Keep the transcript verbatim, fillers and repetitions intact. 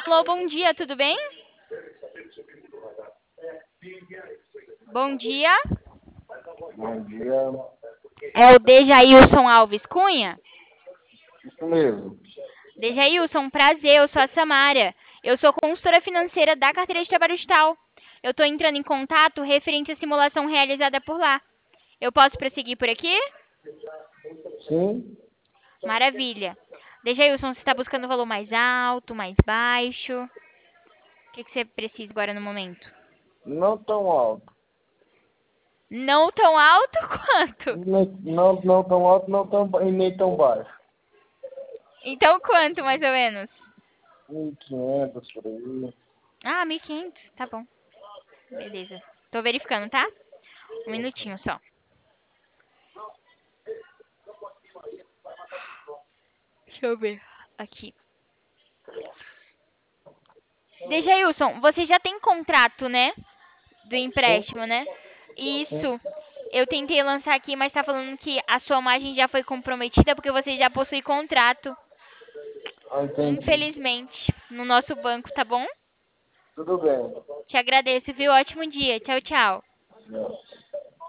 Alô, bom dia, tudo bem? Bom dia. Bom dia. É o Dejailson Alves Cunha? Isso mesmo. Dejailson, prazer, eu sou a Samara. Eu sou consultora financeira da carteira de trabalho digital. Eu estou entrando em contato referente à simulação realizada por lá. Eu posso prosseguir por aqui? Sim, Maravilha. Dejailson, você está buscando um valor mais alto, mais baixo? O que, que você precisa agora no momento? não tão alto. Não tão alto quanto? Nem- Não, não tão alto, não tão, ba- e nem tão baixo. Então quanto, mais ou menos? mil e quinhentos por aí. Ah, mil e quinhentos, tá bom. Beleza. Tô verificando, tá? Um minutinho só. Deixa eu ver aqui. Dejailson, você já tem contrato, né? Do Sim, empréstimo, né? sim. Isso. Eu tentei lançar aqui, mas tá falando que a sua margem já foi comprometida porque você já possui contrato. Ah, entendi. Infelizmente, no nosso banco, tá bom? Tudo bem. Te agradeço, viu? Ótimo dia. Tchau, tchau. Não.